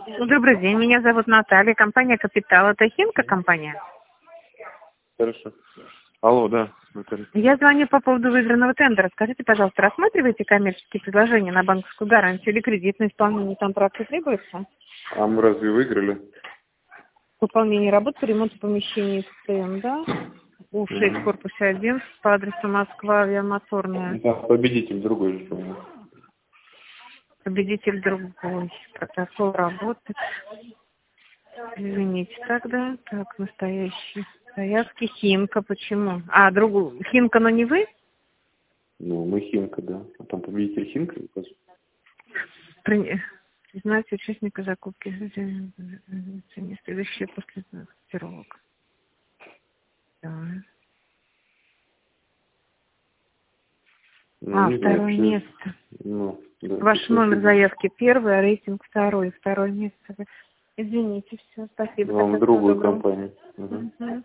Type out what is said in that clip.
Добрый день, меня зовут Наталья, компания «Капитал». Это Химка компания? Хорошо. Алло, да, Наталья. Я звоню по поводу выигранного тендера. Скажите, пожалуйста, рассматриваете коммерческие предложения на банковскую гарантию или кредитное исполнение контракта требуется? А мы разве выиграли? Выполнение работ по ремонту помещений СТМ, да? У6 в корпусе 1 по адресу Москва, авиамоторная. Да, победитель другой же, по-моему. Победитель другой. Протокол работы. Извините тогда. Так, настоящий. Заявки Химка. Почему? А, другую. Химка, но не вы? Ну, мы Химка, да. А там победитель Химка. Знаете, участника закупки. Следующее после котировок. Да. Ну, Второе место. Ну, да, Ваш номер заявки первый, а рейтинг второй. Второе место. Извините, все. Спасибо. вам Тогда всего другую доброго. компанию. Угу. Угу.